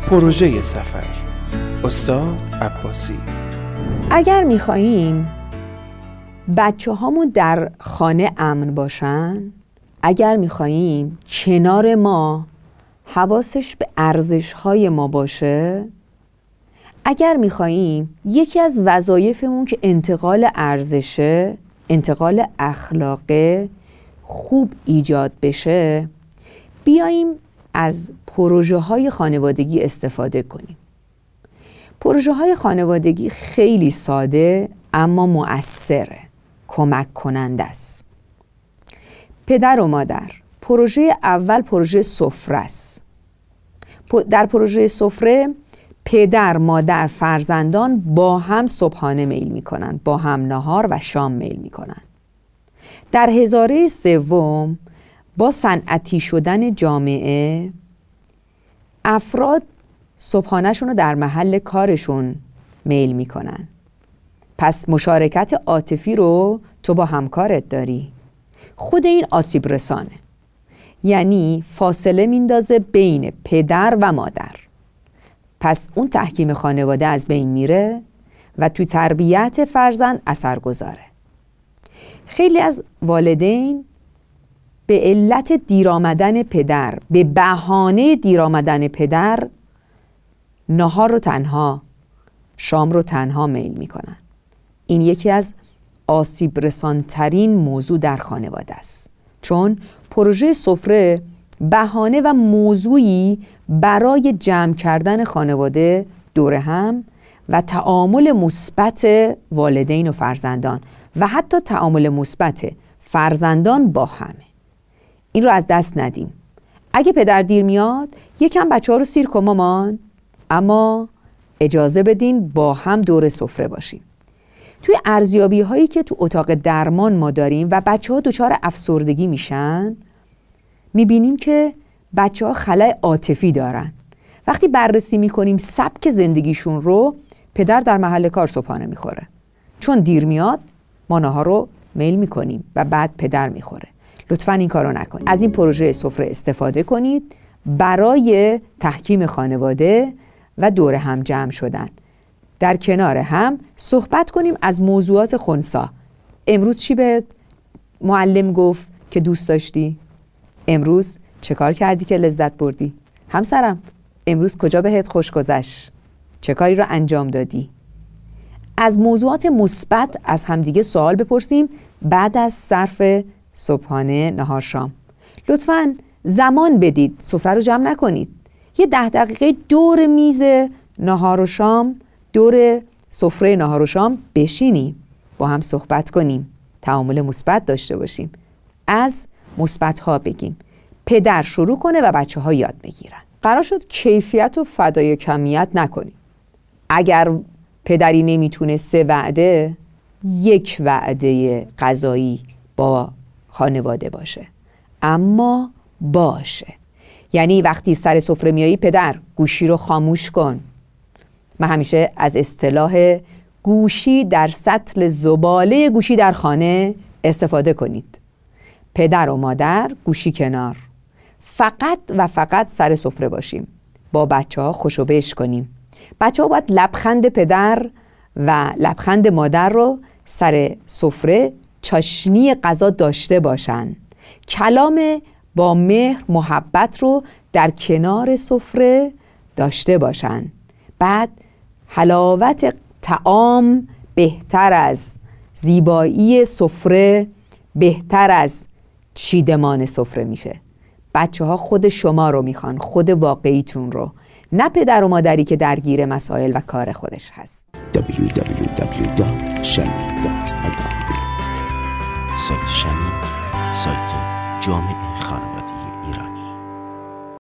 پروژه سفر، استاد عباسی. اگر می‌خواهیم بچه هامون در خانه امن باشن، اگر می‌خواهیم کنار ما حواسش به ارزش‌های ما باشه، اگر می‌خواهیم یکی از وظایفمون که انتقال ارزشه، انتقال اخلاقه خوب ایجاد بشه، بیاییم از پروژه‌های خانوادگی استفاده کنیم. پروژه‌های خانوادگی خیلی ساده اما مؤثره، کمک کننده است. پدر و مادر، پروژه اول پروژه سفره است. در پروژه سفره پدر، مادر، فرزندان با هم صبحانه میل میکنن، با هم نهار و شام میل میکنن. در هزاره سوم با صنعتی شدن جامعه افراد صبحانه‌شون رو در محل کارشون میل میکنن. پس مشارکت عاطفی رو تو با همکارت داری. خود این آسیب رسانه، یعنی فاصله میندازه بین پدر و مادر. پس اون تحکیم خانواده از بین میره و تو تربیت فرزند اثر گذاره. خیلی از والدین به علت دیر آمدن پدر، به بهانه دیر آمدن پدر، نهار رو تنها، شام رو تنها میل میکنن. این یکی از آسیب رسانترین موضوع در خانواده است، چون پروژه سفره بهانه و موضوعی برای جمع کردن خانواده دور هم و تعامل مثبت والدین و فرزندان و حتی تعامل مثبت فرزندان با همه. این رو از دست ندیم. اگه پدر دیر میاد، یکم بچه ها رو سیر کن مامان، اما اجازه بدین با هم دور سفره باشیم. توی ارزیابی هایی که تو اتاق درمان ما داریم و بچه ها دچار افسردگی میشن، میبینیم که بچه ها خلأ عاطفی دارن. وقتی بررسی میکنیم سبک زندگیشون رو، پدر در محل کار صبحانه میخوره، چون دیر میاد ما نهار رو میل میکنیم و بعد پدر میخوره. لطفاً این کارو نکنید. از این پروژه سفره استفاده کنید برای تحکیم خانواده و دور هم جمع شدن. در کنار هم صحبت کنیم از موضوعات خنثی. امروز چی به معلم گفت که دوست داشتی؟ امروز چه کار کردی که لذت بردی؟ همسرم، امروز کجا بهت خوش گذشت؟ چه کاری رو انجام دادی؟ از موضوعات مثبت از همدیگه سوال بپرسیم بعد از صرف صبحانه، نهار، شام. لطفاً زمان بدید، سفره رو جمع نکنید. یه 10 دقیقه دور میز نهار و شام، دور سفره نهار و شام بشینیم، با هم صحبت کنیم، تعامل مثبت داشته باشیم، از مثبت ها بگیم. پدر شروع کنه و بچه ها یاد بگیرن. قرار شد کیفیت و فدای کمیت نکنیم. اگر پدری نمیتونه 3 وعده، 1 وعده غذایی با خانواده باشه، اما باشه. یعنی وقتی سر سفره میایی، پدر گوشی رو خاموش کن. من همیشه از اصطلاح گوشی در سطل زباله گوشی در خانه استفاده کنید. پدر و مادر گوشی کنار، فقط و فقط سر سفره باشیم، با بچه ها خوشو بش کنیم. بچه ها باید لبخند پدر و لبخند مادر رو سر سفره چاشنی غذا داشته باشن. کلام با مهر، محبت رو در کنار سفره داشته باشن. بعد حلاوت طعام بهتر از زیبایی سفره، بهتر از چیدمان سفره میشه. بچه ها خود شما رو میخوان، خود واقعیتون رو، نه پدر و مادری که درگیر مسائل و کار خودش هست. www.shamim.ir سایت شمیم، سایت جامع خانواده.